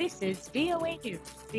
This is VOA News.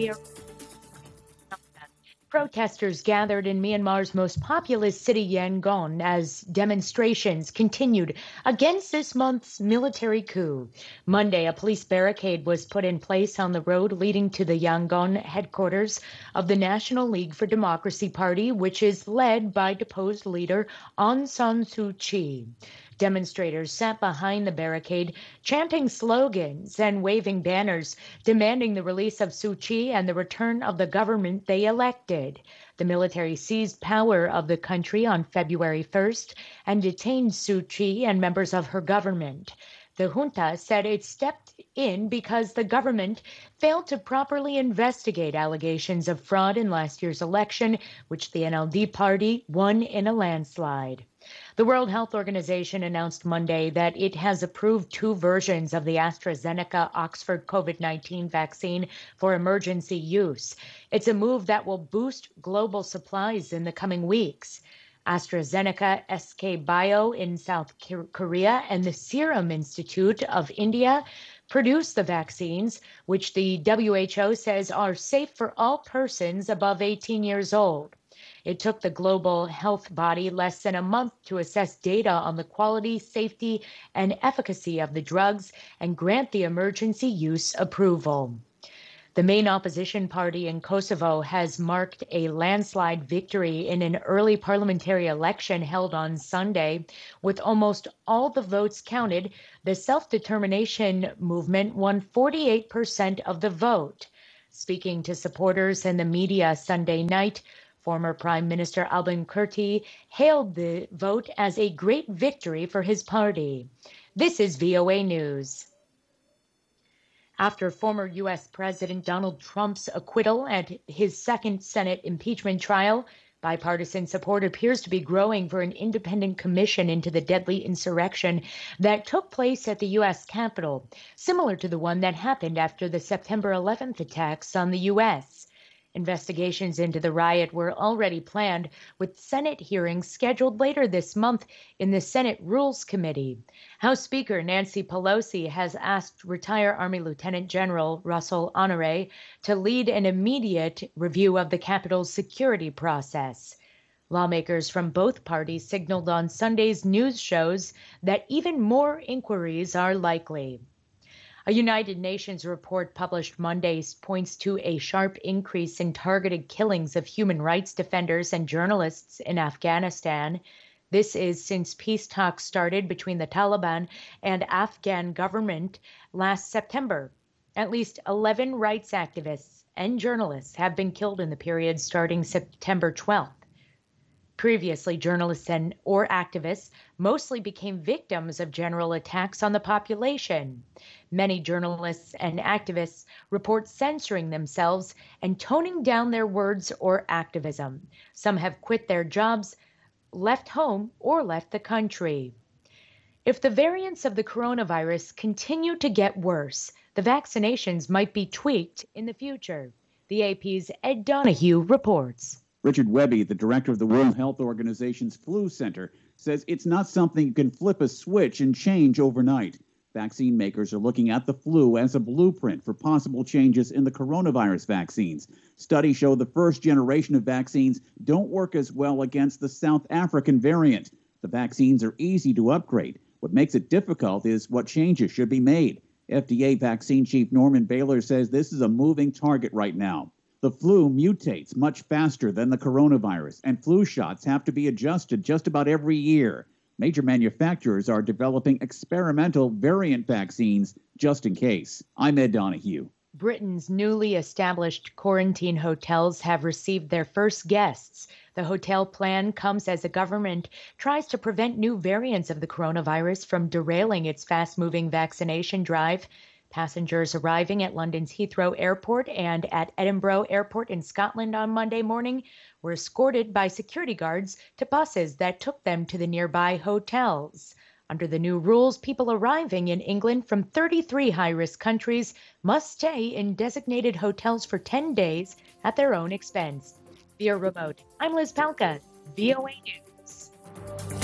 Protesters gathered in Myanmar's most populous city, Yangon, as demonstrations continued against this month's military coup. Monday, a police barricade was put in place on the road leading to the Yangon headquarters of the National League for Democracy Party, which is led by deposed leader Aung San Suu Kyi. Demonstrators sat behind the barricade, chanting slogans and waving banners, demanding the release of Suu Kyi and the return of the government they elected. The military seized power of the country on February 1st and detained Suu Kyi and members of her government. The junta said it stepped in because the government failed to properly investigate allegations of fraud in last year's election, which the NLD party won in a landslide. The World Health Organization announced Monday that it has approved 2 versions of the AstraZeneca Oxford COVID-19 vaccine for emergency use. It's a move that will boost global supplies in the coming weeks. AstraZeneca, SK Bio in South Korea, and the Serum Institute of India produce the vaccines, which the WHO says are safe for all persons above 18 years old. It took the global health body less than a month to assess data on the quality, safety, and efficacy of the drugs and grant the emergency use approval. The main opposition party in Kosovo has marked a landslide victory in an early parliamentary election held on Sunday. With almost all the votes counted, the self-determination movement won 48% of the vote. Speaking to supporters and the media Sunday night, former Prime Minister Albin Kurti hailed the vote as a great victory for his party. This is VOA News. After former U.S. President Donald Trump's acquittal at his second Senate impeachment trial, bipartisan support appears to be growing for an independent commission into the deadly insurrection that took place at the U.S. Capitol, similar to the one that happened after the September 11th attacks on the U.S. Investigations into the riot were already planned, with Senate hearings scheduled later this month in the Senate Rules Committee. House Speaker Nancy Pelosi has asked retired Army Lieutenant General Russell Honore to lead an immediate review of the Capitol's security process. Lawmakers from both parties signaled on Sunday's news shows that even more inquiries are likely. A United Nations report published Monday points to a sharp increase in targeted killings of human rights defenders and journalists in Afghanistan. This is since peace talks started between the Taliban and Afghan government last September. At least 11 rights activists and journalists have been killed in the period starting September 12th. Previously, journalists or activists mostly became victims of general attacks on the population. Many journalists and activists report censoring themselves and toning down their words or activism. Some have quit their jobs, left home, or left the country. If the variants of the coronavirus continue to get worse, the vaccinations might be tweaked in the future. The AP's Ed Donahue reports. Richard Webby, the director of the World Health Organization's Flu Center, says it's not something you can flip a switch and change overnight. Vaccine makers are looking at the flu as a blueprint for possible changes in the coronavirus vaccines. Studies show the first generation of vaccines don't work as well against the South African variant. The vaccines are easy to upgrade. What makes it difficult is what changes should be made. FDA vaccine chief Norman Baylor says this is a moving target right now. The flu mutates much faster than the coronavirus, and flu shots have to be adjusted just about every year. Major manufacturers are developing experimental variant vaccines just in case. I'm Ed Donahue. Britain's newly established quarantine hotels have received their first guests. The hotel plan comes as the government tries to prevent new variants of the coronavirus from derailing its fast-moving vaccination drive. Passengers arriving at London's Heathrow Airport and at Edinburgh Airport in Scotland on Monday morning were escorted by security guards to buses that took them to the nearby hotels. Under the new rules, people arriving in England from 33 high-risk countries must stay in designated hotels for 10 days at their own expense. Via remote, I'm Liz Palka, VOA News.